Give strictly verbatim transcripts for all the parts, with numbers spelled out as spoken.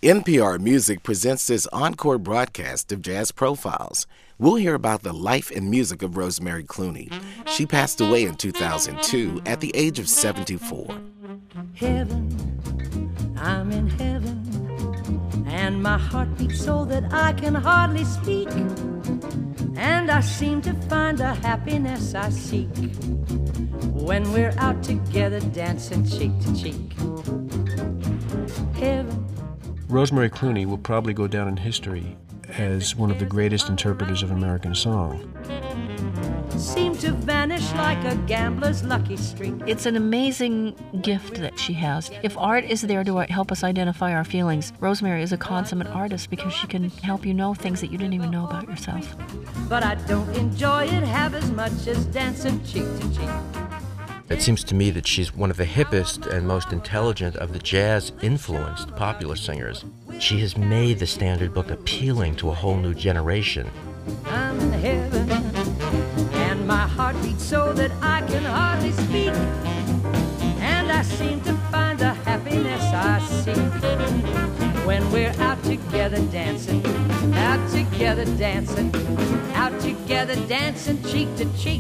N P R Music presents this encore broadcast of Jazz Profiles. We'll hear about the life and music of Rosemary Clooney. She passed away in two thousand two at the age of seventy-four. Heaven, I'm in heaven, and my heart beats so that I can hardly speak, and I seem to find the happiness I seek when we're out together dancing cheek to cheek. Heaven. Rosemary Clooney will probably go down in history as one of the greatest interpreters of American song. Seem to vanish like a gambler's lucky streak. It's an amazing gift that she has. If art is there to help us identify our feelings, Rosemary is a consummate artist because she can help you know things that you didn't even know about yourself. But I don't enjoy it half as much as dancing cheek to cheek. It seems to me that she's one of the hippest and most intelligent of the jazz-influenced popular singers. She has made the standard book appealing to a whole new generation. I'm in heaven, and my heart beats so that I can hardly speak, and I seem to find the happiness I seek when we're out together dancing, out together dancing, out together dancing cheek to cheek.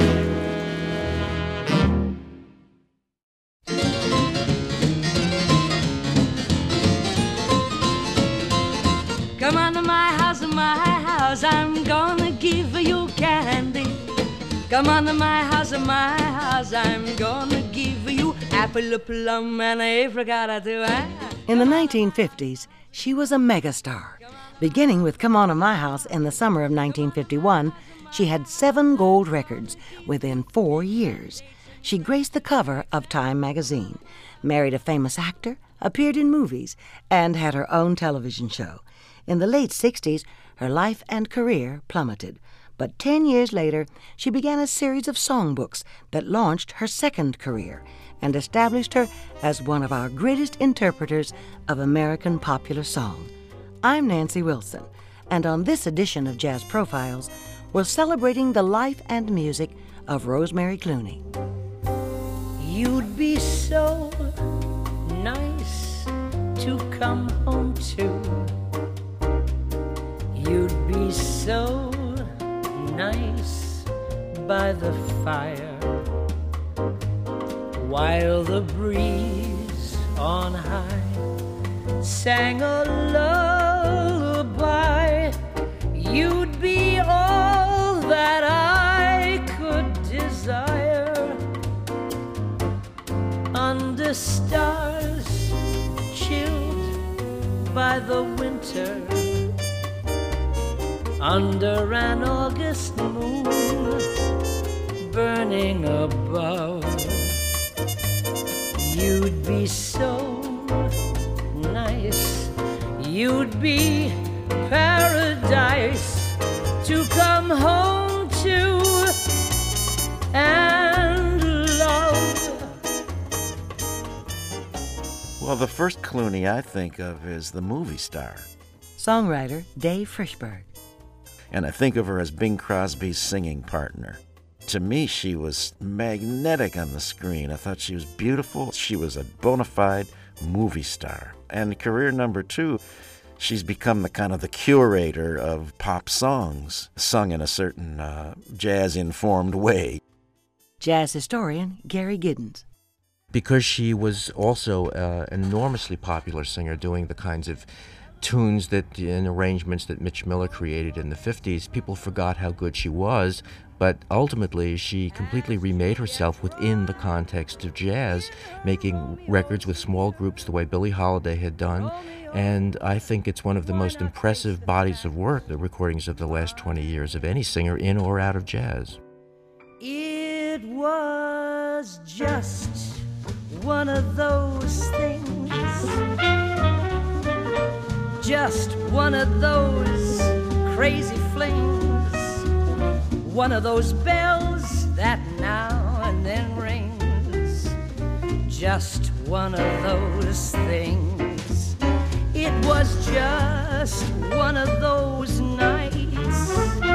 Come on to my house, my house, I'm gonna give you candy. Come on to my house, my house, I'm gonna give you apple, plum, and apricot too. In the nineteen fifties, she was a megastar. Beginning with Come On to My House in the summer of nineteen fifty-one, she had seven gold records within four years. She graced the cover of Time magazine, married a famous actor, appeared in movies, and had her own television show. In the late sixties, her life and career plummeted, but ten years later, she began a series of songbooks that launched her second career and established her as one of our greatest interpreters of American popular song. I'm Nancy Wilson, and on this edition of Jazz Profiles, we're celebrating the life and music of Rosemary Clooney. You'd be so nice to come home to. You'd be so nice by the fire while the breeze on high sang a lullaby. You'd be all that I could desire under stars chilled by the winter, under an August moon burning above. You'd be so nice, you'd be paradise to come home to and love. Well, the first Clooney I think of is the movie star. Songwriter Dave Frischberg. And I think of her as Bing Crosby's singing partner. To me, she was magnetic on the screen. I thought she was beautiful. She was a bona fide movie star. And career number two, she's become the kind of the curator of pop songs, sung in a certain uh, jazz-informed way. Jazz historian Gary Giddens. Because she was also uh, an enormously popular singer, doing the kinds of tunes that and arrangements that Mitch Miller created in the fifties, people forgot how good she was, but ultimately she completely remade herself within the context of jazz, making records with small groups the way Billie Holiday had done, and I think it's one of the most impressive bodies of work, the recordings of the last twenty years of any singer in or out of jazz. It was just one of those things, just one of those crazy flings, one of those bells that now and then rings, just one of those things. It was just one of those nights,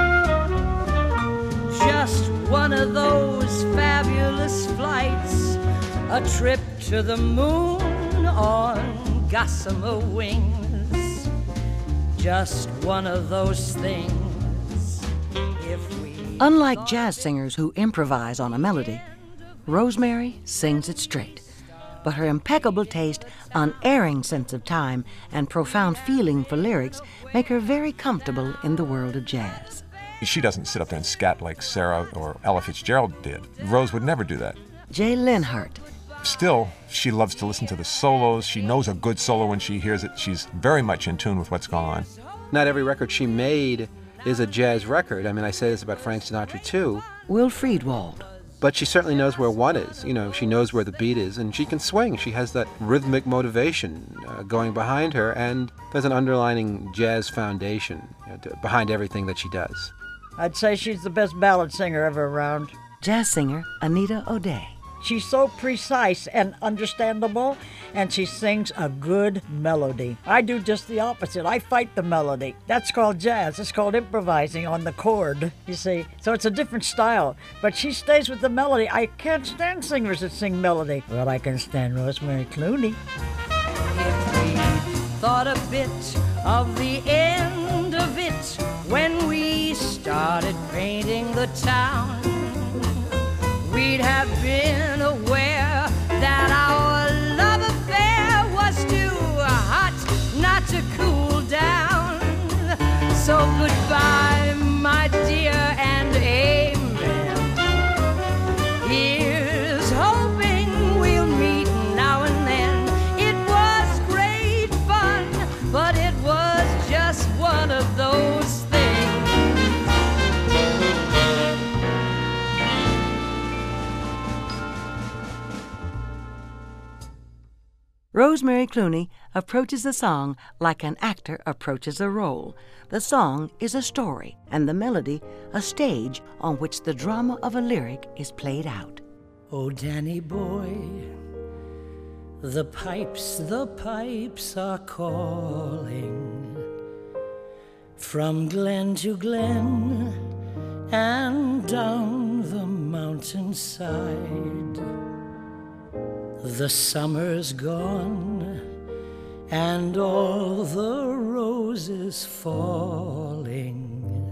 just one of those fabulous flights, a trip to the moon on gossamer wings. Just one of those things. If we Unlike jazz singers who improvise on a melody, Rosemary sings it straight. But her impeccable taste, unerring sense of time, and profound feeling for lyrics make her very comfortable in the world of jazz. She doesn't sit up there and scat like Sarah or Ella Fitzgerald did. Rose would never do that. Jay Linhart. Still, she loves to listen to the solos. She knows a good solo when she hears it. She's very much in tune with what's going on. Not every record she made is a jazz record. I mean, I say this about Frank Sinatra, too. Will Friedwald. But she certainly knows where one is. You know, she knows where the beat is, and she can swing. She has that rhythmic motivation uh, going behind her, and there's an underlining jazz foundation you know, to, behind everything that she does. I'd say she's the best ballad singer ever around. Jazz singer Anita O'Day. She's so precise and understandable, and she sings a good melody. I do just the opposite. I fight the melody. That's called jazz. It's called improvising on the chord, you see. So it's a different style, but she stays with the melody. I can't stand singers that sing melody. Well, I can stand Rosemary Clooney. If we thought a bit of the end of it when we started painting the town, we'd have been aware that our love affair was too hot not to cool down. So goodbye, my dear, and amen. Here's hoping we'll meet now and then. It was great fun, but it was just one of those things. Rosemary Clooney approaches the song like an actor approaches a role. The song is a story, and the melody a stage on which the drama of a lyric is played out. Oh, Danny boy, the pipes, the pipes are calling from glen to glen and down the mountainside. The summer's gone and all the roses falling.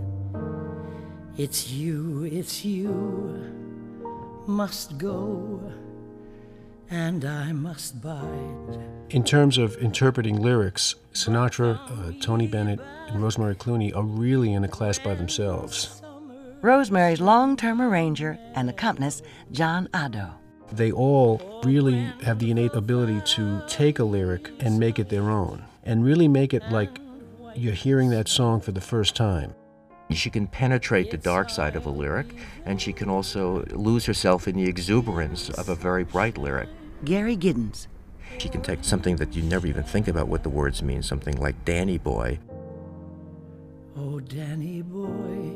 It's you, it's you must go and I must bide. In terms of interpreting lyrics, Sinatra, uh, Tony Bennett, and Rosemary Clooney are really in a class by themselves. Rosemary's long-term arranger and accompanist, John Addo. They all really have the innate ability to take a lyric and make it their own, and really make it like you're hearing that song for the first time. She can penetrate the dark side of a lyric, and she can also lose herself in the exuberance of a very bright lyric. Gary Giddens. She can take something that you never even think about what the words mean, something like Danny Boy. Oh, Danny boy,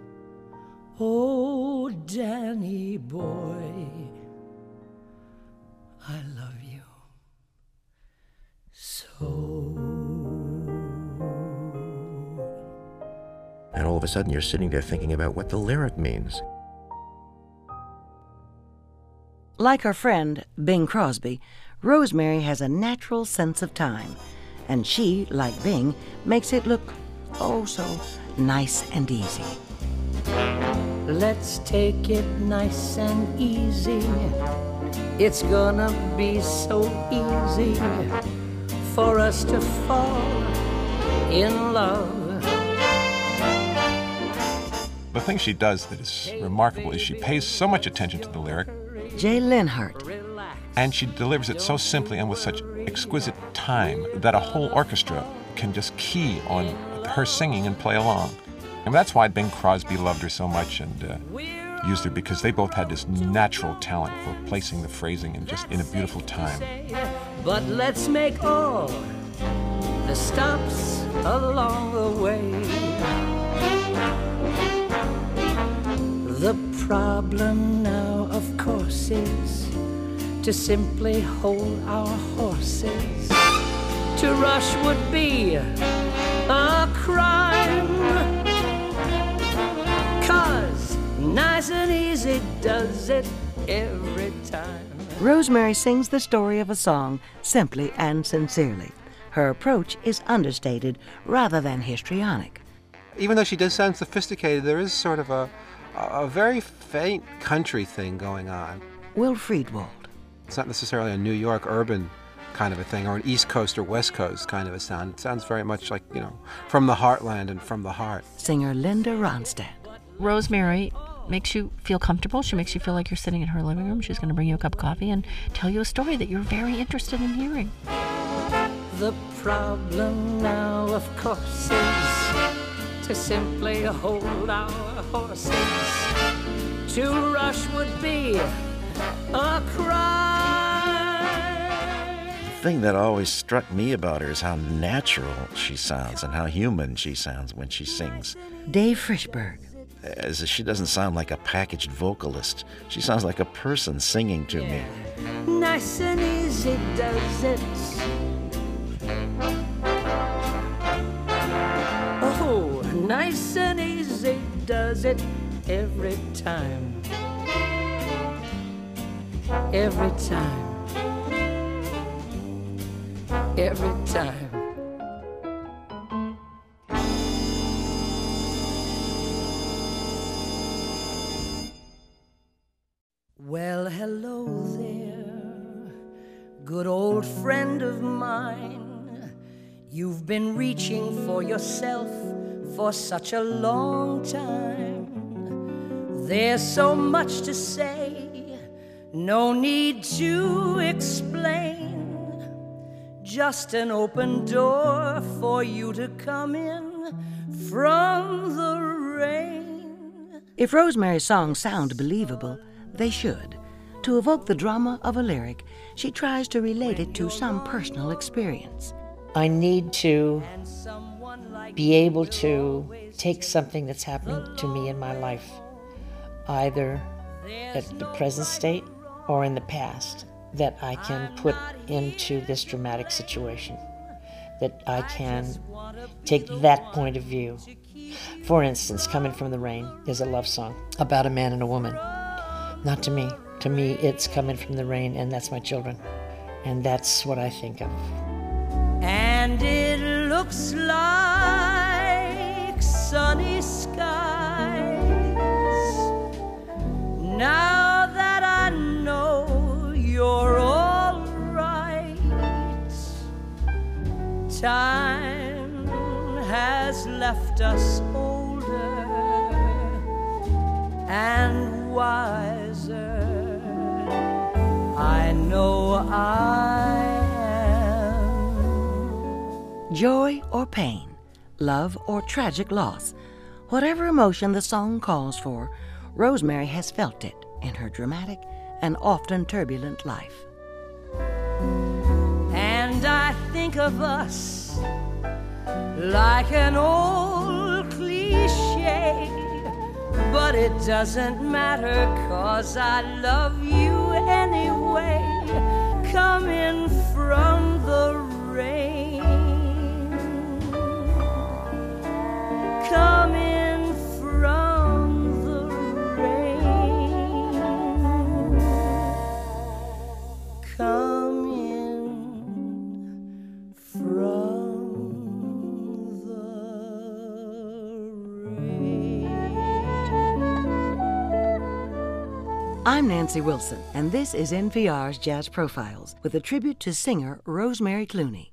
oh, Danny boy, I love you so. And all of a sudden you're sitting there thinking about what the lyric means. Like her friend, Bing Crosby, Rosemary has a natural sense of time, and she, like Bing, makes it look, oh, so nice and easy. Let's take it nice and easy. It's gonna be so easy for us to fall in love. The thing she does that is remarkable is she pays so much attention to the lyric. Jay Linhart. And she delivers it so simply and with such exquisite time that a whole orchestra can just key on her singing and play along. And that's why Bing Crosby loved her so much and uh, used her, because they both had this natural talent for placing the phrasing and just in a beautiful time. But let's make all the stops along the way. The problem now, of course, is to simply hold our horses. To rush would be a crime, 'cause nice and easy does it every time. Rosemary sings the story of a song simply and sincerely. Her approach is understated rather than histrionic. Even though she does sound sophisticated, there is sort of a, a very faint country thing going on. Will Friedwald. It's not necessarily a New York urban kind of a thing, or an East Coast or West Coast kind of a sound. It sounds very much like, you know, from the heartland and from the heart. Singer Linda Ronstadt. Rosemary makes you feel comfortable. She makes you feel like you're sitting in her living room. She's going to bring you a cup of coffee and tell you a story that you're very interested in hearing. The problem now, of course, is to simply hold our horses. To rush would be a crime. The thing that always struck me about her is how natural she sounds and how human she sounds when she sings. Dave Frischberg. As if she doesn't sound like a packaged vocalist. She sounds like a person singing to me. Nice and easy does it. Oh, nice and easy does it every time. Every time. Every time. Well, hello there, good old friend of mine. You've been reaching for yourself for such a long time. There's so much to say, no need to explain. Just an open door for you to come in from the rain. If Rosemary's songs sound believable, they should. To evoke the drama of a lyric, she tries to relate it to some personal experience. I need to be able to take something that's happening to me in my life, either at the present state or in the past, that I can put into this dramatic situation, that I can take that point of view. For instance, Coming from the Rain is a love song about a man and a woman. Not to me. To me, it's coming from the rain, and that's my children. And that's what I think of. And it looks like sunny skies. Now that I know you're all right, time has left us older and wiser. I know I am. Joy or pain, love or tragic loss, whatever emotion the song calls for, Rosemary has felt it in her dramatic and often turbulent life. And I think of us like an old cliche, but it doesn't matter, 'cause I love you anyway. Coming from the rain, coming from the rain, coming from the rain. I'm Nancy Wilson, and this is N P R's Jazz Profiles, with a tribute to singer Rosemary Clooney.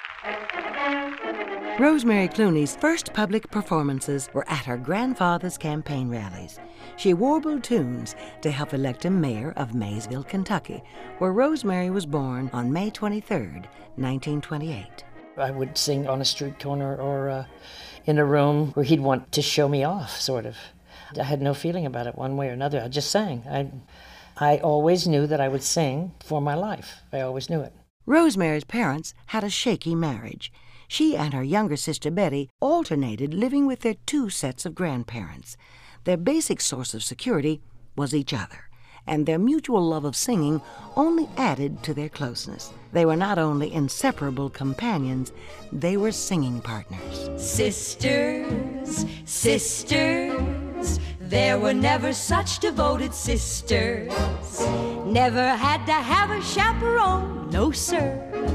Rosemary Clooney's first public performances were at her grandfather's campaign rallies. She warbled tunes to help elect him mayor of Maysville, Kentucky, where Rosemary was born on May twenty-third, nineteen twenty-eight. I would sing on a street corner or uh, in a room where he'd want to show me off, sort of. I had no feeling about it one way or another. I just sang. I, I always knew that I would sing for my life. I always knew it. Rosemary's parents had a shaky marriage. She and her younger sister Betty alternated living with their two sets of grandparents. Their basic source of security was each other, and their mutual love of singing only added to their closeness. They were not only inseparable companions, they were singing partners. Sisters, sisters, there were never such devoted sisters. Never had to have a chaperone, no sir.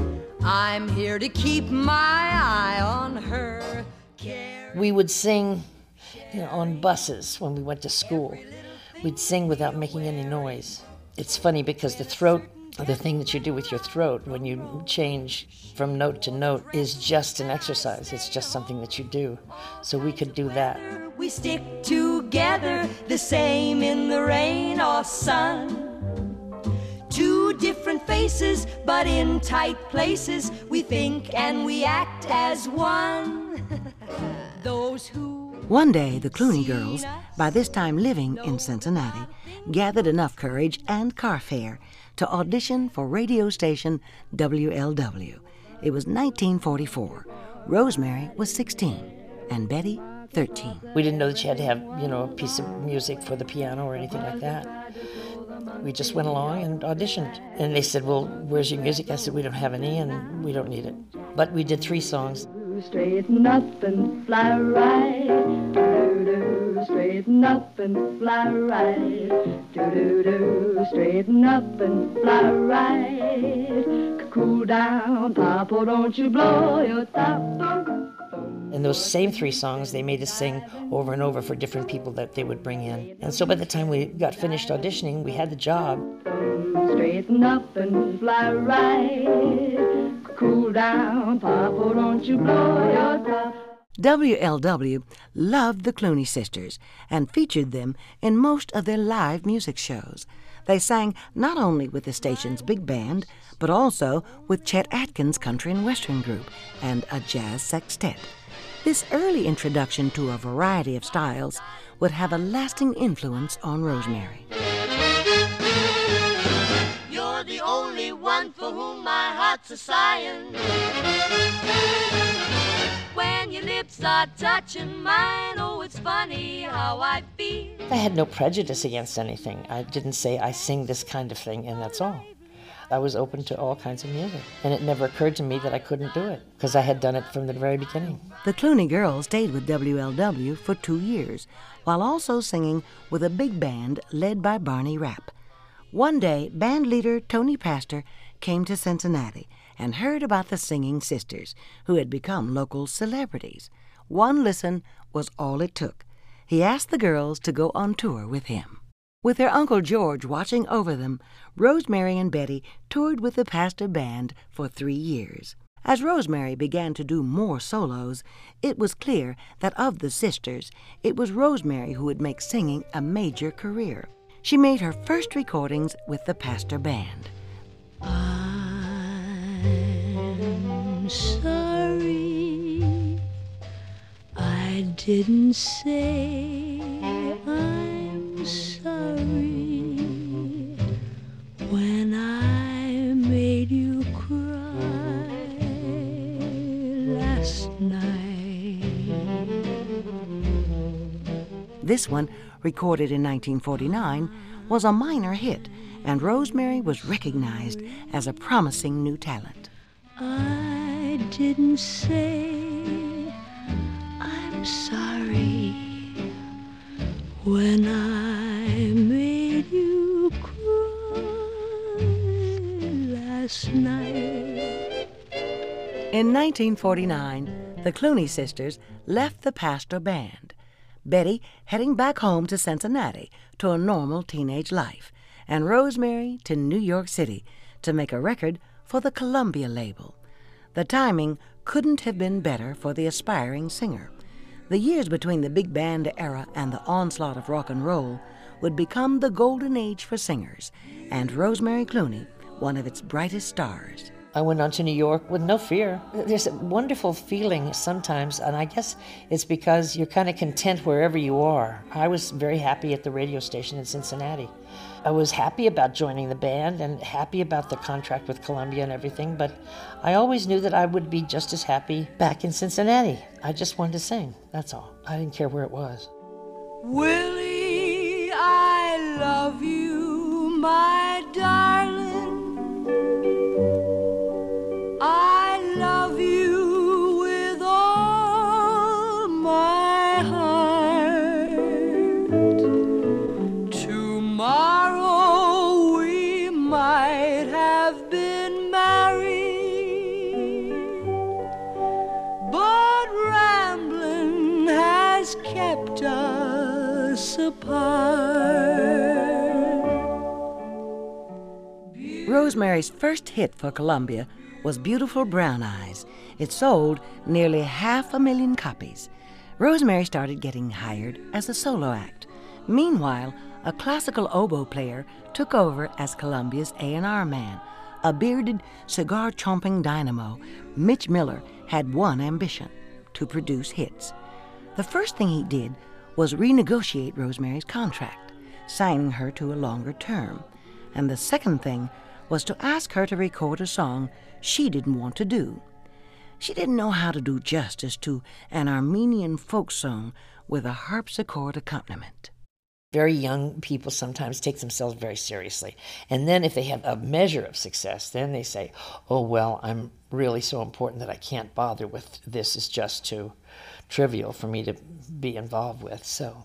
I'm here to keep my eye on her. We would sing, you know, on buses when we went to school. We'd sing without making any noise. It's funny because the throat, the thing that you do with your throat when you change from note to note is just an exercise. It's just something that you do. So we could do that. We stick together, the same in the rain or sun. Two different faces, but in tight places. We think and we act as one. Those who One day, the Clooney girls, by this time living in Cincinnati, gathered enough courage and car fare to audition for radio station W L W. It was nineteen forty-four. Rosemary was sixteen, and Betty, thirteen. We didn't know that you had to have, you know, a piece of music for the piano or anything like that. We just went along and auditioned. And they said, well, where's your music? I said, we don't have any and we don't need it. But we did three songs. Straighten up and fly right. Do-do-do. Straighten up and fly right. Do-do-do. Straighten up and fly right. Cool down, Papa, don't you blow your top. And those same three songs, they made us sing over and over for different people that they would bring in. And so by the time we got finished auditioning, we had the job. Straighten up and fly right. Cool down, Papa, don't you blow your top. W L W loved the Clooney sisters and featured them in most of their live music shows. They sang not only with the station's big band, but also with Chet Atkins' country and western group and a jazz sextet. This early introduction to a variety of styles would have a lasting influence on Rosemary. You're the only one for whom my heart's a sighing. When your lips are touching mine, oh, it's funny how I feel. I had no prejudice against anything. I didn't say I sing this kind of thing and that's all. I was open to all kinds of music, and it never occurred to me that I couldn't do it, because I had done it from the very beginning. The Clooney girls stayed with W L W for two years, while also singing with a big band led by Barney Rapp. One day, band leader Tony Pastor came to Cincinnati and heard about the singing sisters, who had become local celebrities. One listen was all it took. He asked the girls to go on tour with him. With their Uncle George watching over them, Rosemary and Betty toured with the Pastor Band for three years. As Rosemary began to do more solos, it was clear that of the sisters, it was Rosemary who would make singing a major career. She made her first recordings with the Pastor Band. I'm sorry I didn't say I'm sorry when I made you cry last night. This one, recorded in nineteen forty-nine, was a minor hit, and Rosemary was recognized as a promising new talent. I didn't say I'm sorry when I made you cry last night. In nineteen forty-nine, the Clooney sisters left the Pastor Band, Betty heading back home to Cincinnati to a normal teenage life, and Rosemary to New York City to make a record for the Columbia label. The timing couldn't have been better for the aspiring singer. The years between the big band era and the onslaught of rock and roll would become the golden age for singers, and Rosemary Clooney, one of its brightest stars. I went on to New York with no fear. There's a wonderful feeling sometimes, and I guess it's because you're kind of content wherever you are. I was very happy at the radio station in Cincinnati. I was happy about joining the band and happy about the contract with Columbia and everything, but I always knew that I would be just as happy back in Cincinnati. I just wanted to sing, that's all. I didn't care where it was. Willie, I love you, my darling. I love you with all my heart. Tomorrow we might have been married. has kept us apart. Rosemary's first hit for Columbia was Beautiful Brown Eyes. It sold nearly half a million copies. Rosemary started getting hired as a solo act. Meanwhile, a classical oboe player took over as Columbia's A and R man. A bearded, cigar-chomping dynamo, Mitch Miller had one ambition: to produce hits. The first thing he did was renegotiate Rosemary's contract, signing her to a longer term. And the second thing was to ask her to record a song she didn't want to do. She didn't know how to do justice to an Armenian folk song with a harpsichord accompaniment. Very young people sometimes take themselves very seriously. And then if they have a measure of success, then they say, oh, well, I'm really so important that I can't bother with this. It's just too trivial for me to be involved with. So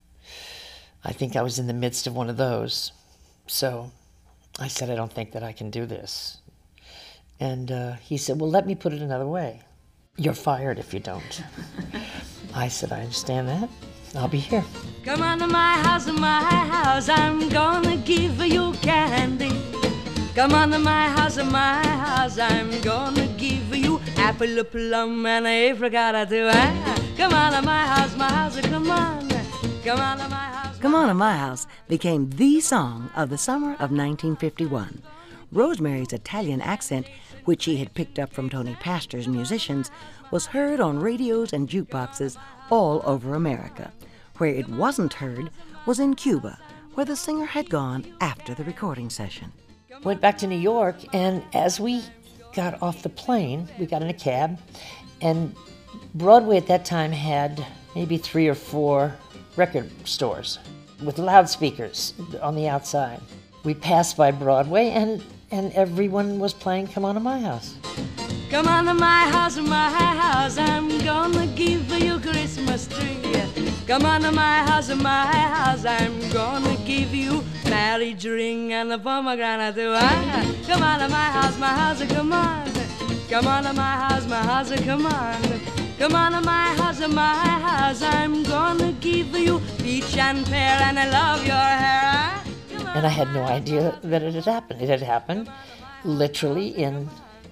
I think I was in the midst of one of those. So I said, I don't think that I can do this. And uh, he said, well, let me put it another way. You're fired if you don't. I said, I understand that. I'll be here. Come on to my house, my house, I'm gonna give you candy. Come on to my house, my house, I'm gonna give you apple, a plum, and a apricot too. Come on to my house, my house, come on. Come on to my house. Come On to My House became the song of the summer of nineteen fifty-one. Rosemary's Italian accent, which she had picked up from Tony Pastor's musicians, was heard on radios and jukeboxes all over America. Where it wasn't heard was in Cuba, where the singer had gone after the recording session. Went back to New York, and as we got off the plane, we got in a cab, and Broadway at that time had maybe three or four record stores with loudspeakers on the outside. We passed by Broadway, and, and everyone was playing Come On to My House. Come on to my house, my house, I'm gonna give you Christmas tree. Come on to my house, my house, I'm gonna give you marriage ring and a pomegranate too. Come on to my house, my house, come on. Come on to my house, my house, come on. Come on to my house, my house, I'm gonna give you peach and pear, and I love your hair. And I had no idea that it had happened. It had happened literally in,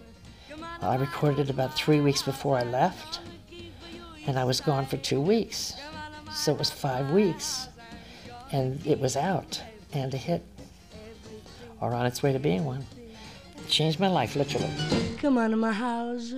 I recorded it about three weeks before I left, and I was gone for two weeks. So it was five weeks, and it was out and a hit, or on its way to being one. It changed my life, literally. Come on to my house.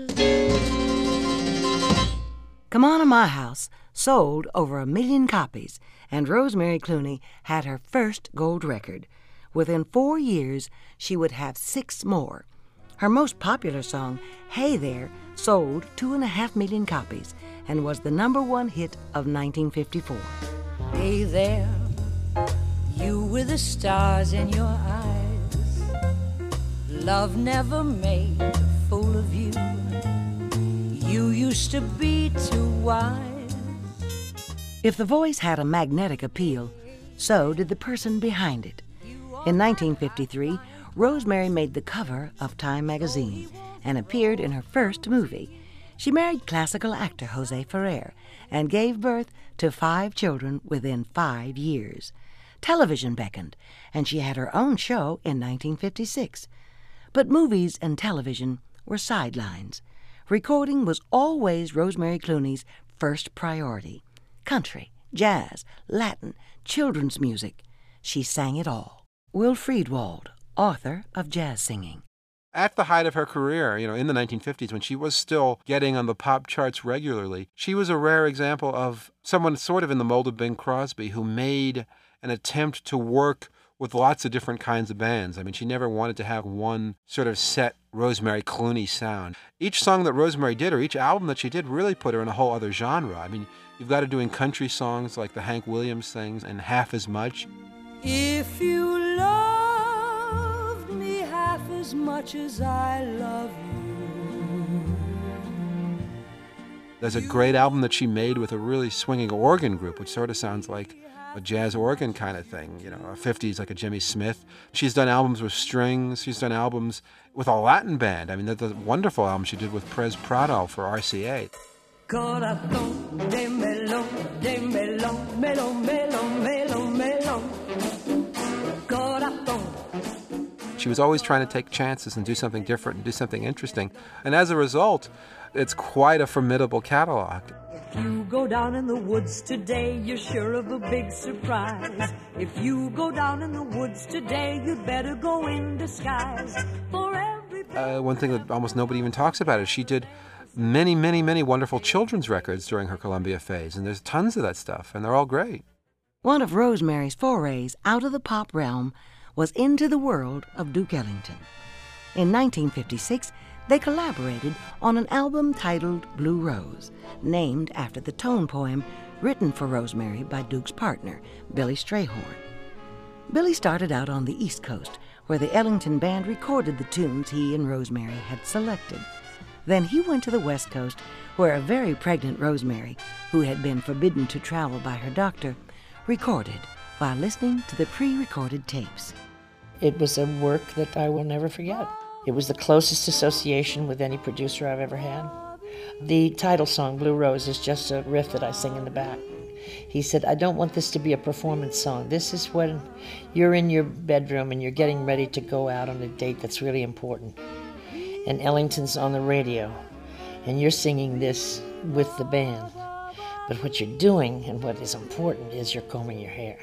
Come On to My House sold over a million copies, and Rosemary Clooney had her first gold record. Within four years, she would have six more. Her most popular song, Hey There, sold two and a half million copies and was the number one hit of nineteen fifty-four. Hey there, you with the stars in your eyes. Love never made a fool of you. You used to be too wise. If the voice had a magnetic appeal, so did the person behind it. In nineteen fifty-three, Rosemary made the cover of Time magazine and appeared in her first movie. She married classical actor Jose Ferrer and gave birth to five children within five years. Television beckoned, and she had her own show in nineteen fifty-six. But movies and television were sidelines. Recording was always Rosemary Clooney's first priority. Country, jazz, Latin, children's music. She sang it all. Will Friedwald, author of jazz singing. At the height of her career, you know, in the nineteen fifties, when she was still getting on the pop charts regularly, she was a rare example of someone sort of in the mold of Bing Crosby who made an attempt to work with lots of different kinds of bands. I mean, she never wanted to have one sort of set Rosemary Clooney sound. Each song that Rosemary did, or each album that she did, really put her in a whole other genre. I mean, you've got her doing country songs like the Hank Williams things and Half as Much. If you loved me half as much as I love you. There's a great album that she made with a really swinging organ group, which sort of sounds like a jazz organ kind of thing, you know, a fifties like a Jimmy Smith. She's done albums with strings. She's done albums with a Latin band. I mean, that's a wonderful album she did with Perez Prado for R C A. Corazón de melón, de melón, melón, melón, melón, melón. Corazón. She was always trying to take chances and do something different and do something interesting. And as a result, it's quite a formidable catalog. If you go down in the woods today, you're sure of a big surprise. If you go down in the woods today, you'd better go in disguise. For every... Uh, one thing that almost nobody even talks about is she did many, many, many wonderful children's records during her Columbia phase, and there's tons of that stuff, and they're all great. One of Rosemary's forays out of the pop realm was into the world of Duke Ellington. In nineteen fifty-six, they collaborated on an album titled Blue Rose, named after the tone poem written for Rosemary by Duke's partner, Billy Strayhorn. Billy started out on the East Coast, where the Ellington Band recorded the tunes he and Rosemary had selected. Then he went to the West Coast, where a very pregnant Rosemary, who had been forbidden to travel by her doctor, recorded while listening to the pre-recorded tapes. It was a work that I will never forget. It was the closest association with any producer I've ever had. The title song, Blue Rose, is just a riff that I sing in the back. He said, I don't want this to be a performance song. This is when you're in your bedroom and you're getting ready to go out on a date that's really important. And Ellington's on the radio, and you're singing this with the band. But what you're doing and what is important is you're combing your hair.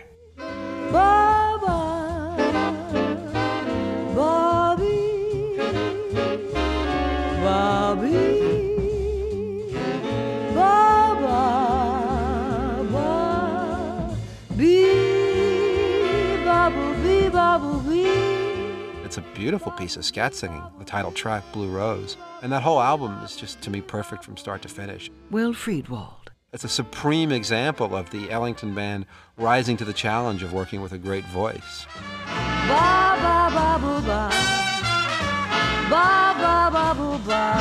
Bye-bye, Bobby, Bobby, Bye-bye, Bobby, Bobby, Bobby. It's a beautiful piece of scat singing, the title track, Blue Rose. And that whole album is just, to me, perfect from start to finish. Will Friedwald. It's a supreme example of the Ellington Band rising to the challenge of working with a great voice. Ba ba ba boo ba, ba ba ba boo ba,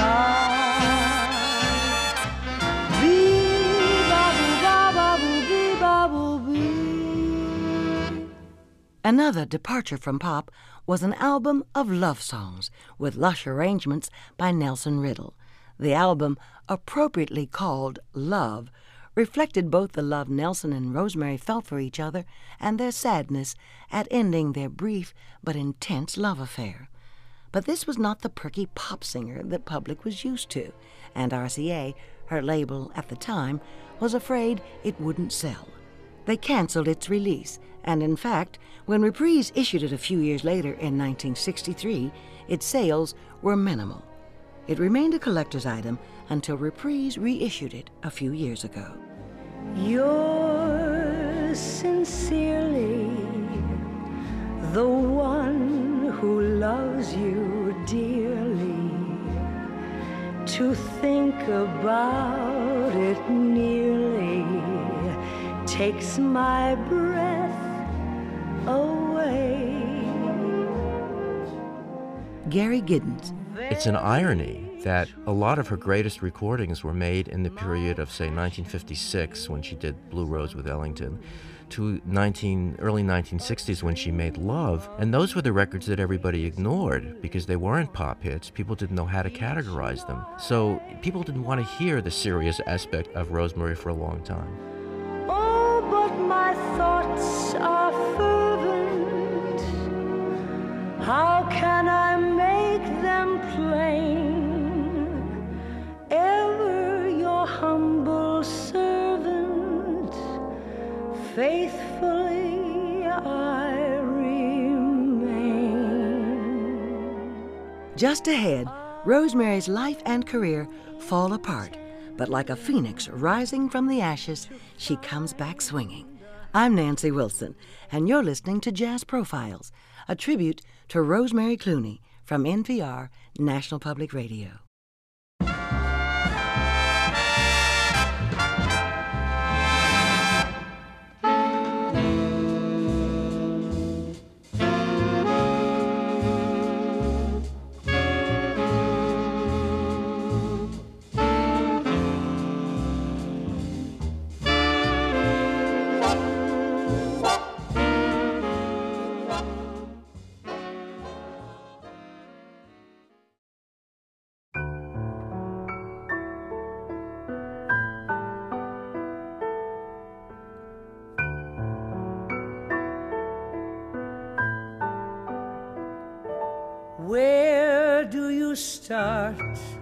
bee ba boo ba ba boo bee ba boo bee. Another departure from pop was an album of love songs with lush arrangements by Nelson Riddle. The album, appropriately called Love, reflected both the love Nelson and Rosemary felt for each other and their sadness at ending their brief but intense love affair. But this was not the perky pop singer the public was used to, and R C A, her label at the time, was afraid it wouldn't sell. They canceled its release, and in fact, when Reprise issued it a few years later in nineteen sixty-three, its sales were minimal. It remained a collector's item until Reprise reissued it a few years ago. Yours sincerely, the one who loves you dearly. To think about it nearly takes my breath away. Gary Giddens. It's an irony that a lot of her greatest recordings were made in the period of, say, nineteen fifty-six, when she did Blue Rose with Ellington, to nineteen, early nineteen sixties when she made Love, and those were the records that everybody ignored because they weren't pop hits. People didn't know how to categorize them. So people didn't want to hear the serious aspect of Rosemary for a long time. Oh, but my thoughts are fervent. How can I make them plain? Ever your humble servant, faithfully I remain. Just ahead, Rosemary's life and career fall apart, but like a phoenix rising from the ashes, she comes back swinging. I'm Nancy Wilson, and you're listening to Jazz Profiles, a tribute to Rosemary Clooney from N P R, National Public Radio. you start?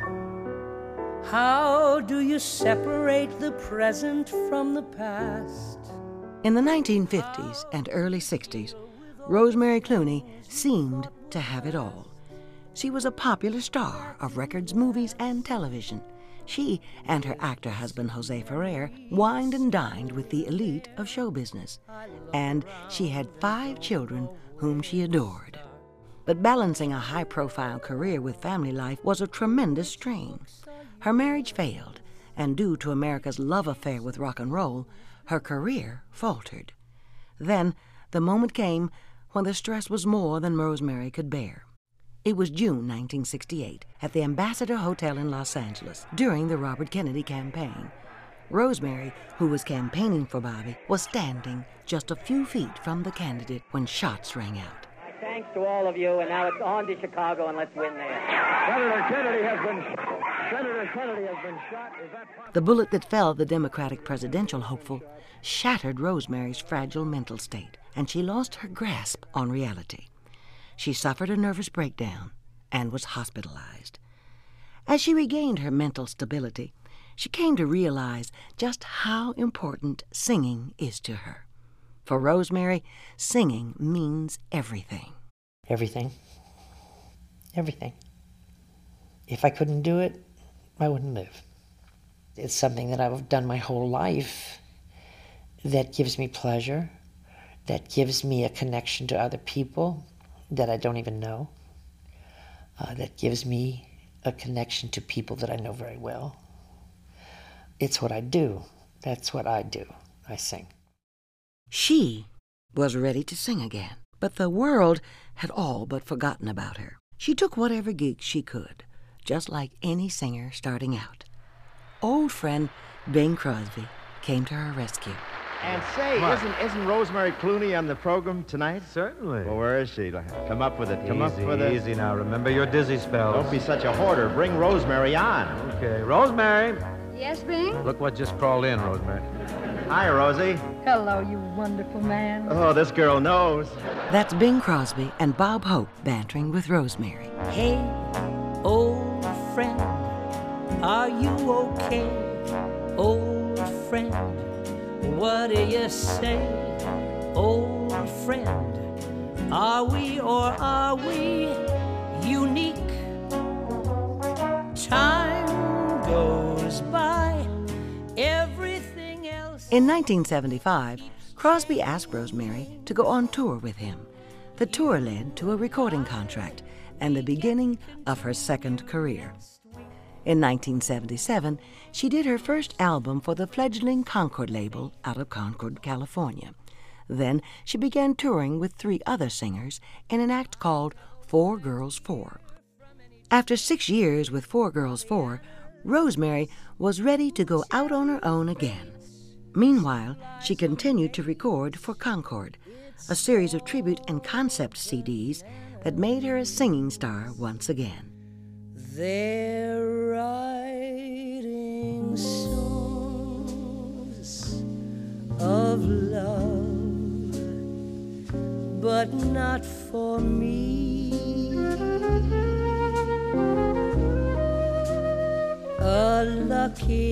How do you separate the present from the past? In the nineteen fifties and early sixties, Rosemary Clooney seemed to have it all. She was a popular star of records, movies, and television. She and her actor husband, Jose Ferrer, wined and dined with the elite of show business. And she had five children whom she adored. But balancing a high-profile career with family life was a tremendous strain. Her marriage failed, and due to America's love affair with rock and roll, her career faltered. Then the moment came when the stress was more than Rosemary could bear. It was June nineteen sixty-eight at the Ambassador Hotel in Los Angeles during the Robert Kennedy campaign. Rosemary, who was campaigning for Bobby, was standing just a few feet from the candidate when shots rang out. Thanks to all of you, and now it's on to Chicago, and let's win there. Senator Kennedy has been Senator Kennedy has been shot. Is that... The bullet that felled the Democratic presidential hopeful shattered Rosemary's fragile mental state, and she lost her grasp on reality. She suffered a nervous breakdown and was hospitalized. As she regained her mental stability, she came to realize just how important singing is to her. For Rosemary, singing means everything. Everything. Everything. If I couldn't do it, I wouldn't live. It's something that I've done my whole life that gives me pleasure, that gives me a connection to other people that I don't even know, uh, that gives me a connection to people that I know very well. It's what I do. That's what I do. I sing. She was ready to sing again, but the world had all but forgotten about her. She took whatever gigs she could, just like any singer starting out. Old friend Bing Crosby came to her rescue. And say, What? isn't isn't Rosemary Clooney on the program tonight? Certainly. Well, where is she? Come up with it. Come Easy, up with it. easy now. Remember your dizzy spells. Don't be such a hoarder. Bring Rosemary on. Okay, Rosemary. Yes, Bing? Look what just crawled in, Rosemary. Hi, Rosie. Hello, you wonderful man. Oh, this girl knows. That's Bing Crosby and Bob Hope bantering with Rosemary. Hey, old friend, are you okay? Old friend, what do you say? Old friend, are we or are we unique? Time goes by, everything else... In nineteen seventy-five, Crosby asked Rosemary to go on tour with him. The tour led to a recording contract and the beginning of her second career. In nineteen seventy-seven, she did her first album for the fledgling Concord label out of Concord, California. Then she began touring with three other singers in an act called Four Girls Four. After six years with Four Girls Four, Rosemary was ready to go out on her own again. Meanwhile, she continued to record for Concord, a series of tribute and concept C Ds that made her a singing star once again. They're writing songs of love, but not for me. A lucky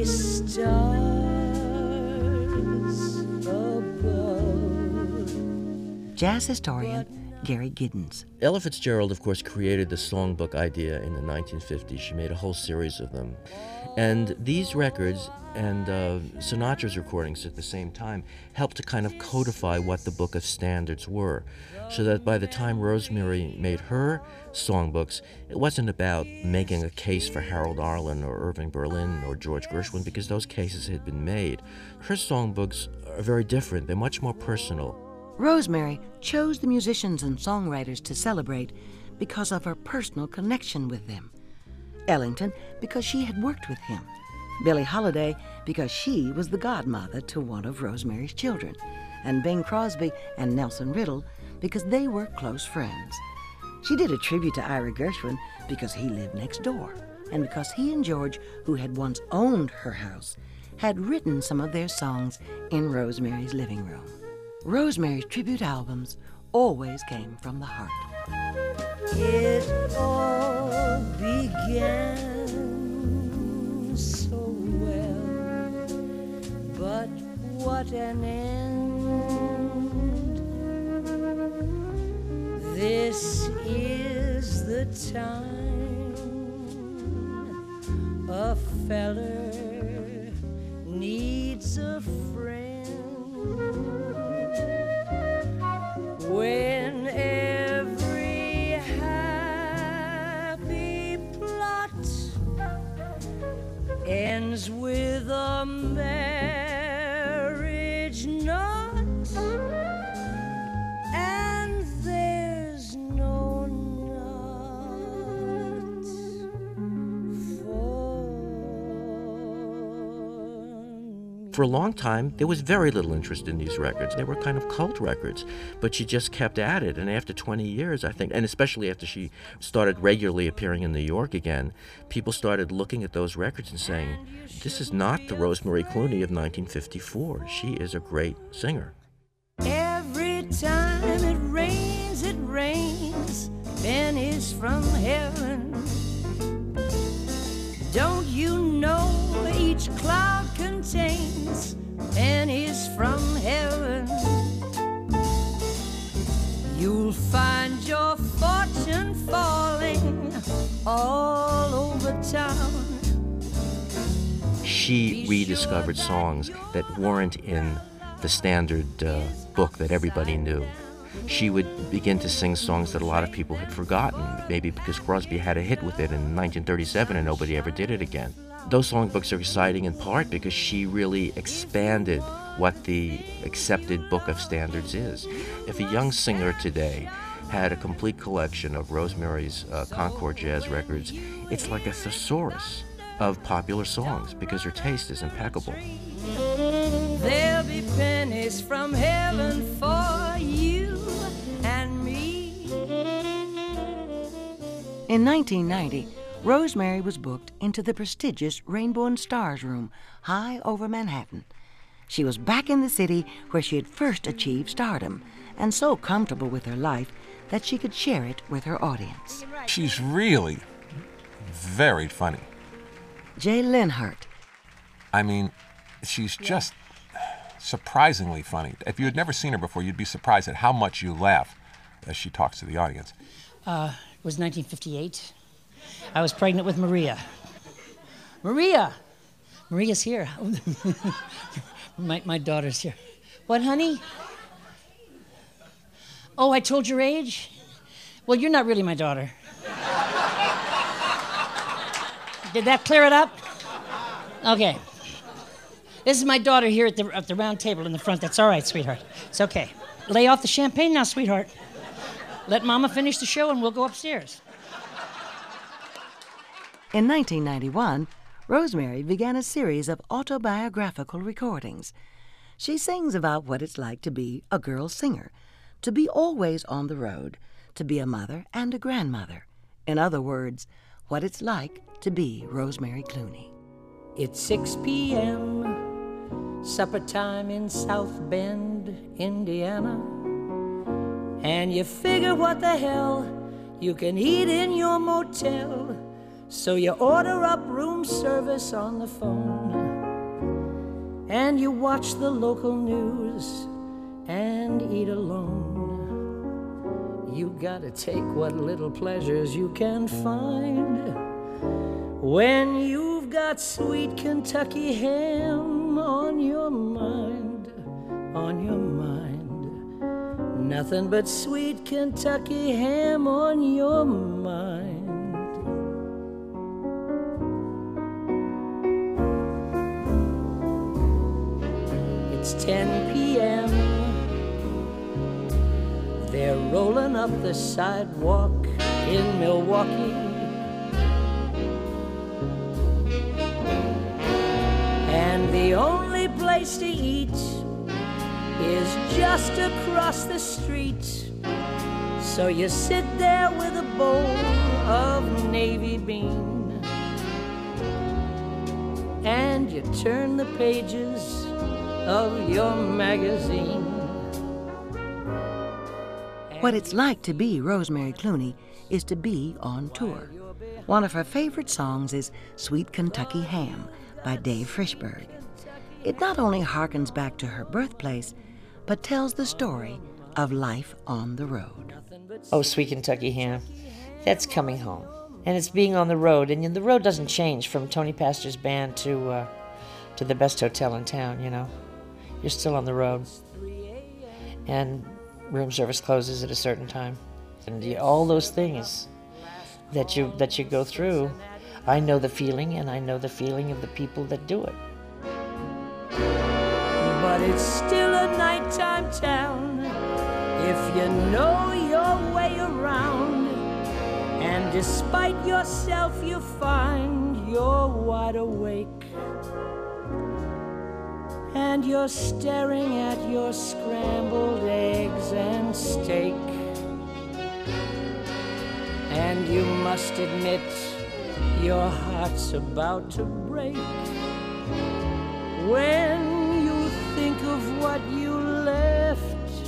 stars above. Jazz historian Gary Giddens. Ella Fitzgerald, of course, created the songbook idea in the nineteen fifties. She made a whole series of them. And these records and uh, Sinatra's recordings at the same time helped to kind of codify what the book of standards were, so that by the time Rosemary made her songbooks, it wasn't about making a case for Harold Arlen or Irving Berlin or George Gershwin, because those cases had been made. Her songbooks are very different. They're much more personal. Rosemary chose the musicians and songwriters to celebrate because of her personal connection with them. Ellington, because she had worked with him. Billie Holiday, because she was the godmother to one of Rosemary's children. And Bing Crosby and Nelson Riddle, because they were close friends. She did a tribute to Ira Gershwin because he lived next door, and because he and George, who had once owned her house, had written some of their songs in Rosemary's living room. Rosemary's tribute albums always came from the heart. It all all began so well, but what an end. This is the time a feller needs a friend, when every happy plot ends with a marriage knot, and there's no knot for. For a long time, there was very little interest in these records. They were kind of cult records, but she just kept at it. And after twenty years, I think, and especially after she started regularly appearing in New York again, people started looking at those records and saying, this is not the Rosemary Clooney of nineteen fifty-four. She is a great singer. Every time it rains, it rains pennies from heaven. Don't you know each cloud contains pennies from heaven? You'll find your fortune falling all over town. She rediscovered songs that weren't in the standard uh, book that everybody knew. She would begin to sing songs that a lot of people had forgotten, maybe because Crosby had a hit with it in nineteen thirty-seven and nobody ever did it again. Those songbooks are exciting in part because she really expanded what the accepted book of standards is. If a young singer today had a complete collection of Rosemary's uh, Concord jazz records, it's like a thesaurus of popular songs because her taste is impeccable. There'll be pennies from heaven for you and me. In nineteen ninety, Rosemary was booked into the prestigious Rainbow and Stars Room high over Manhattan. She was back in the city where she had first achieved stardom, and so comfortable with her life that she could share it with her audience. She's really very funny. Jay Linhart. I mean, she's just surprisingly funny. If you had never seen her before, you'd be surprised at how much you laugh as she talks to the audience. Uh, it was nineteen fifty-eight. I was pregnant with Maria. Maria! Maria's here. my, my daughter's here. What, honey? Oh, I told your age? Well, you're not really my daughter. Did that clear it up? Okay. This is my daughter here at the, at the round table in the front. That's all right, sweetheart. It's okay. Lay off the champagne now, sweetheart. Let Mama finish the show and we'll go upstairs. In nineteen ninety-one, Rosemary began a series of autobiographical recordings. She sings about what it's like to be a girl singer, to be always on the road, to be a mother and a grandmother. In other words, what it's like to be Rosemary Clooney. It's six p.m., supper time in South Bend, Indiana. And you figure what the hell you can eat in your motel. So you order up room service on the phone. And you watch the local news and eat alone. You gotta take what little pleasures you can find when you've got sweet Kentucky ham on your mind, on your mind. Nothing but sweet Kentucky ham on your mind. It's ten p.m. They're rolling up the sidewalk in Milwaukee. And the only place to eat is just across the street. So you sit there with a bowl of navy bean and you turn the pages of your magazine. What it's like to be Rosemary Clooney is to be on tour. One of her favorite songs is Sweet Kentucky Ham by Dave Frishberg. It not only harkens back to her birthplace, but tells the story of life on the road. Oh, Sweet Kentucky Ham, that's coming home. And it's being on the road, and the road doesn't change from Tony Pastor's band to uh, to the best hotel in town, you know. You're still on the road. And room service closes at a certain time. And the, all those things that you that you go through, I know the feeling, and I know the feeling of the people that do it. But it's still a nighttime town if you know your way around. And despite yourself, you find you're wide awake. And you're staring at your scrambled eggs and steak. And you must admit your heart's about to break when you think of what you left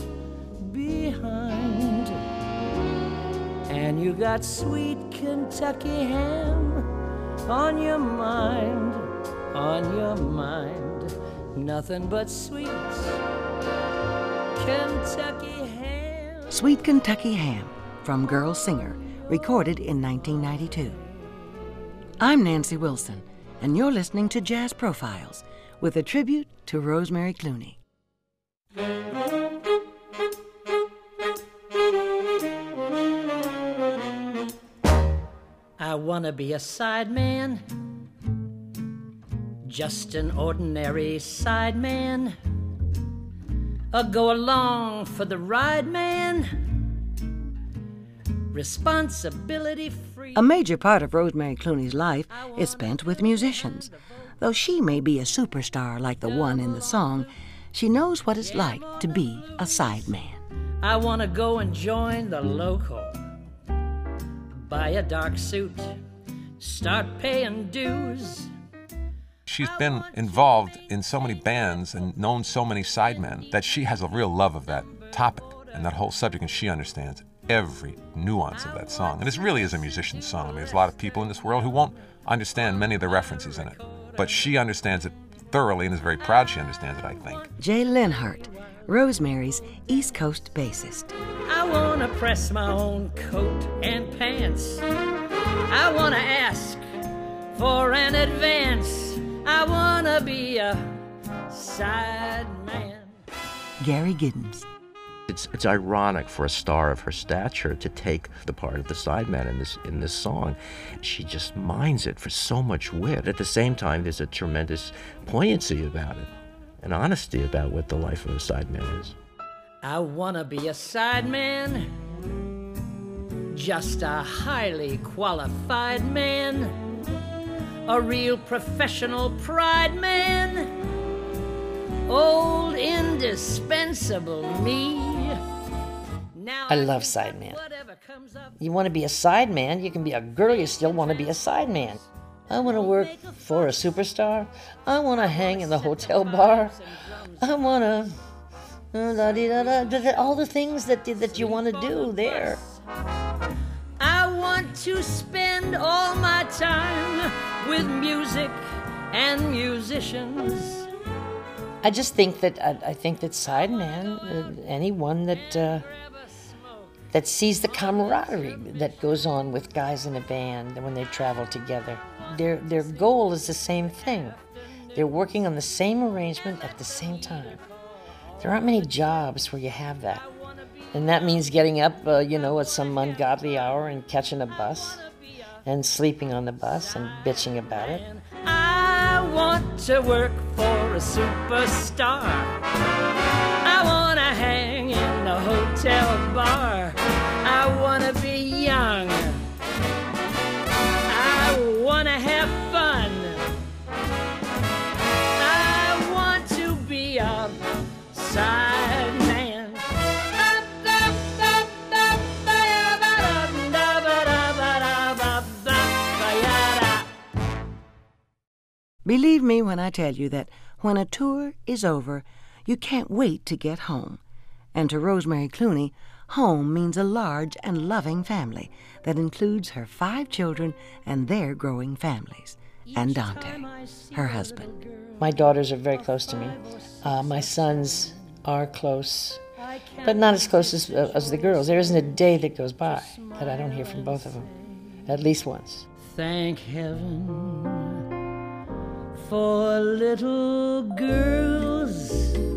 behind. And you got sweet Kentucky ham on your mind, on your mind. Nothing but sweet Kentucky ham. Sweet Kentucky Ham from Girl Singer, recorded in nineteen ninety-two. I'm Nancy Wilson, and you're listening to Jazz Profiles with a tribute to Rosemary Clooney. I wanna be a sideman, just an ordinary sideman, a go along for the ride man, responsibility free. A major part of Rosemary Clooney's life is spent with musicians. Though she may be a superstar like the one in the song, she knows what it's like to be a sideman. I wanna go and join the local, buy a dark suit, start paying dues. She's been involved in so many bands and known so many sidemen that she has a real love of that topic and that whole subject, and she understands every nuance of that song. And this really is a musician's song. I mean, there's a lot of people in this world who won't understand many of the references in it, but she understands it thoroughly and is very proud she understands it, I think. Jay Linhart, Rosemary's East Coast bassist. I wanna press my own coat and pants. I wanna ask for an advance. I wanna be a side man. Gary Giddens. It's it's ironic for a star of her stature to take the part of the sideman in this in this song. She just mines it for so much wit. At the same time, there's a tremendous poignancy about it, and honesty about what the life of a sideman is. I wanna be a sideman, just a highly qualified man, a real professional pride man, old indispensable me. I love sideman. You want to be a sideman, you can be a girl, you still want to be a sideman. I want to work for a superstar. I want to hang in the hotel bar. I want to... all the things that, that you want to do there. I want to spend all my time with music and musicians. I just think that I, I think that sideman, uh, anyone that uh, that sees the camaraderie that goes on with guys in a band when they travel together, their their goal is the same thing. They're working on the same arrangement at the same time. There aren't many jobs where you have that, and that means getting up, uh, you know, at some ungodly hour and catching a bus, and sleeping on the bus and bitching about it. I want to work for a superstar. I want to hang in the hotel bar. I want to be young. I want to have fun. I want to be a side man. Believe me when I tell you that when a tour is over, you can't wait to get home. And to Rosemary Clooney, home means a large and loving family that includes her five children and their growing families, and Dante, her husband. My daughters are very close to me. Uh, my sons are close, but not as close as, uh, as the girls. There isn't a day that goes by that I don't hear from both of them, at least once. Thank heaven for little girls,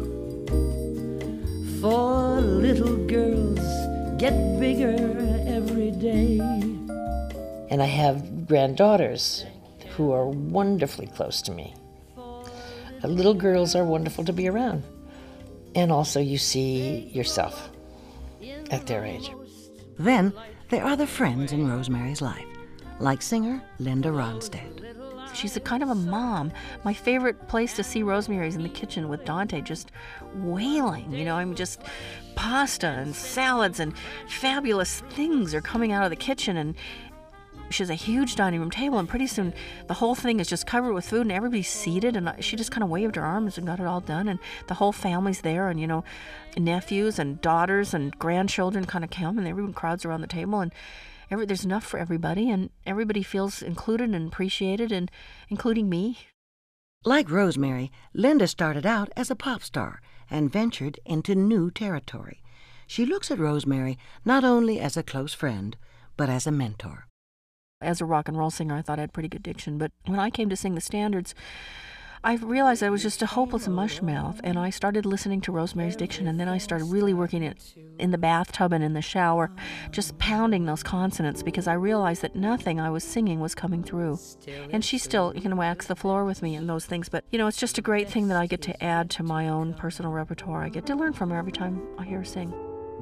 for little girls get bigger every day. And I have granddaughters who are wonderfully close to me. Uh, little girls are wonderful to be around. And also you see yourself at their age. Then there are the friends in Rosemary's life, like singer Linda Ronstadt. She's a kind of a mom. My favorite place to see Rosemary is in the kitchen with Dante, just wailing. You know, I mean, just pasta and salads and fabulous things are coming out of the kitchen. And she has a huge dining room table, and pretty soon the whole thing is just covered with food, and everybody's seated. And she just kind of waved her arms and got it all done. And the whole family's there, and, you know, nephews and daughters and grandchildren kind of come, and everyone crowds around the table. And Every, there's enough for everybody, and everybody feels included and appreciated, and including me. Like Rosemary, Linda started out as a pop star and ventured into new territory. She looks at Rosemary not only as a close friend, but as a mentor. As a rock and roll singer, I thought I had pretty good diction, but when I came to sing the standards, I realized I was just a hopeless mushmouth, and I started listening to Rosemary's diction, and then I started really working it in the bathtub and in the shower, just pounding those consonants, because I realized that nothing I was singing was coming through. And she still, you can wax the floor with me and those things, but, you know, it's just a great thing that I get to add to my own personal repertoire. I get to learn from her every time I hear her sing.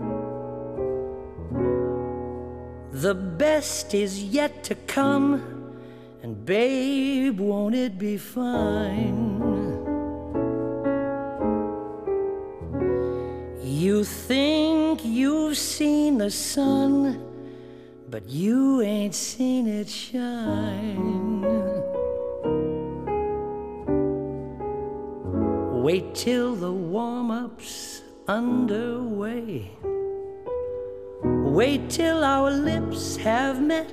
The best is yet to come, and babe, won't it be fine? You think you've seen the sun, but you ain't seen it shine. Wait till the warm-up's underway. Wait till our lips have met.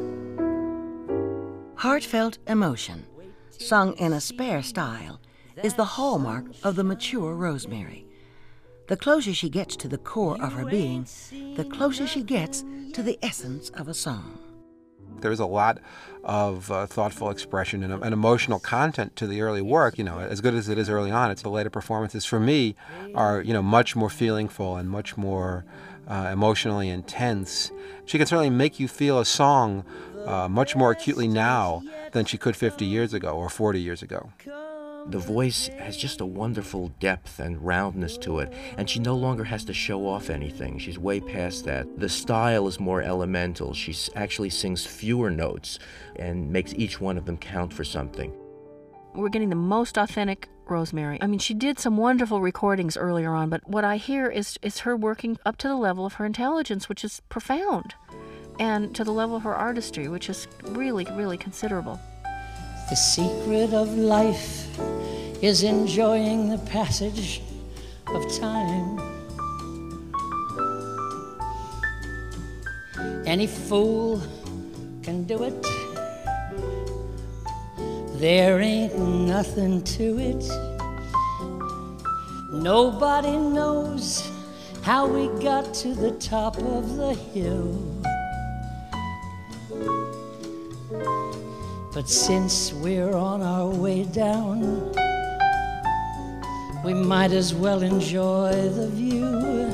Heartfelt emotion, sung in a spare style, is the hallmark of the mature Rosemary. The closer she gets to the core of her being, the closer she gets to the essence of a song. There's a lot of uh, thoughtful expression and, and emotional content to the early work. You know, as good as it is early on, it's the later performances, for me, are, you know, much more feelingful and much more uh, emotionally intense. She can certainly make you feel a song Uh, much more acutely now than she could fifty years ago or forty years ago. The voice has just a wonderful depth and roundness to it, and she no longer has to show off anything. She's way past that. The style is more elemental. She actually sings fewer notes and makes each one of them count for something. We're getting the most authentic Rosemary. I mean, she did some wonderful recordings earlier on, but what I hear is, is her working up to the level of her intelligence, which is profound, and to the level of her artistry, which is really, really considerable. The secret of life is enjoying the passage of time. Any fool can do it. There ain't nothing to it. Nobody knows how we got to the top of the hill. But since we're on our way down, we might as well enjoy the view.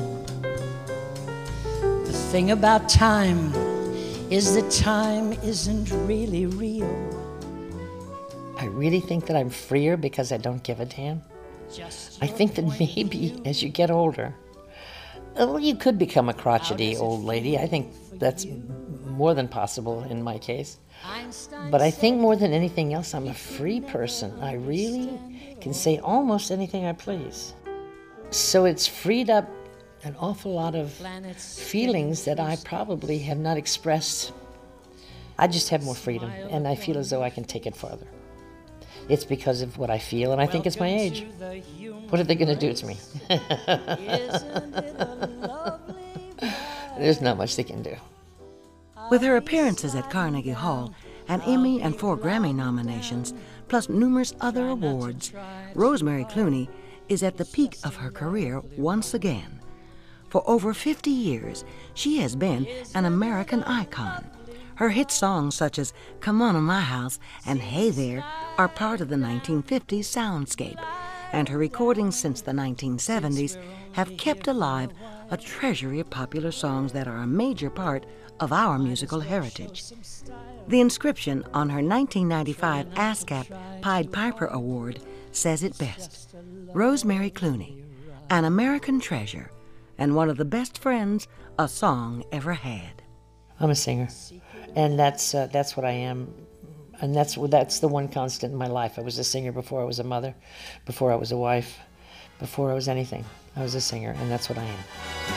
The thing about time is that time isn't really real. I really think that I'm freer because I don't give a damn. I think that maybe as you get older, well, you could become a crotchety old lady. I think that's more than possible in my case. But I think more than anything else, I'm a free person. I really can say almost anything I please. So it's freed up an awful lot of feelings that I probably have not expressed. I just have more freedom, and I feel as though I can take it farther. It's because of what I feel, and I think it's my age. What are they going to do to me? there's not much they can do. With her appearances at Carnegie Hall, an Emmy and four Grammy nominations, plus numerous other awards, Rosemary Clooney is at the peak of her career once again. For over fifty years, she has been an American icon. Her hit songs such as Come On to My House and Hey There are part of the nineteen fifties soundscape, and her recordings since the nineteen seventies have kept alive a treasury of popular songs that are a major part of our musical heritage. The inscription on her nineteen ninety-five ASCAP Pied Piper Award says it best: Rosemary Clooney, an American treasure and one of the best friends a song ever had. I'm a singer, and that's uh, that's what I am, and that's that's the one constant in my life. I was a singer before I was a mother, before I was a wife, before I was anything. I was a singer, and that's what I am.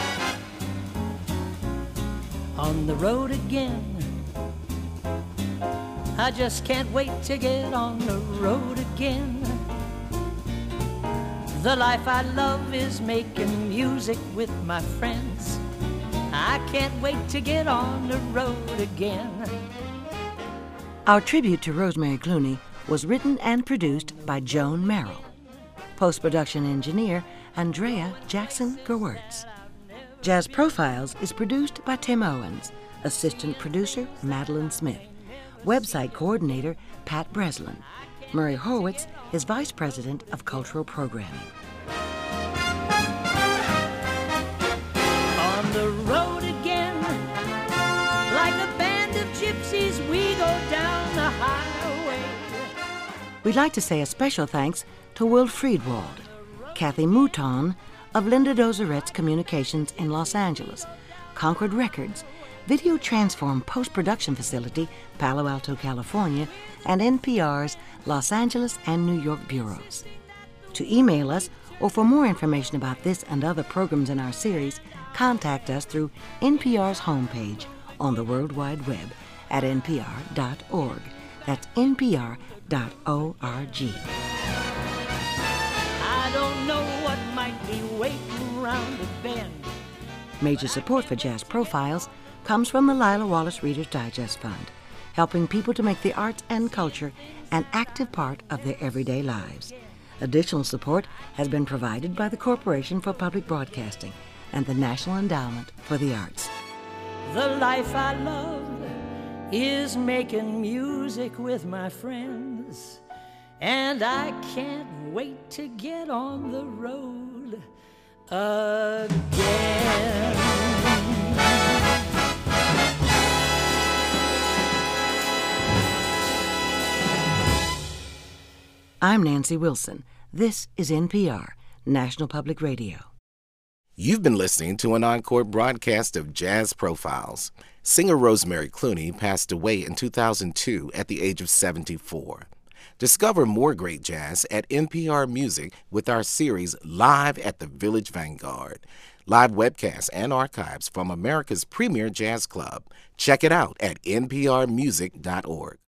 On the road again, I just can't wait to get on the road again. The life I love is making music with my friends. I can't wait to get on the road again. Our tribute to Rosemary Clooney was written and produced by Joan Merrill. Post-production engineer Andrea Jackson Gerwertz. Jazz Profiles is produced by Tim Owens. Assistant producer Madeline Smith. Website coordinator Pat Breslin. Murray Horwitz is Vice President of Cultural Programming. On the road again, like a band of gypsies, we go down the highway. We'd like to say a special thanks to Will Friedwald, Kathy Mouton of Linda Dozeret's Communications in Los Angeles, Concord Records, Video Transform Post-Production Facility, Palo Alto, California, and N P R's Los Angeles and New York bureaus. To email us or for more information about this and other programs in our series, contact us through N P R's homepage on the World Wide Web at n p r dot org. That's n p r dot org. I don't know what might be waiting around the bend. Major support for Jazz Profiles comes from the Lila Wallace Reader's Digest Fund, helping people to make the arts and culture an active part of their everyday lives. Additional support has been provided by the Corporation for Public Broadcasting and the National Endowment for the Arts. The life I love is making music with my friends, and I can't wait to get on the road again. I'm Nancy Wilson. This is N P R, National Public Radio. You've been listening to an encore broadcast of Jazz Profiles. Singer Rosemary Clooney passed away in two thousand two at the age of seventy-four. Discover more great jazz at N P R Music with our series Live at the Village Vanguard. Live webcasts and archives from America's premier jazz club. Check it out at n p r music dot org.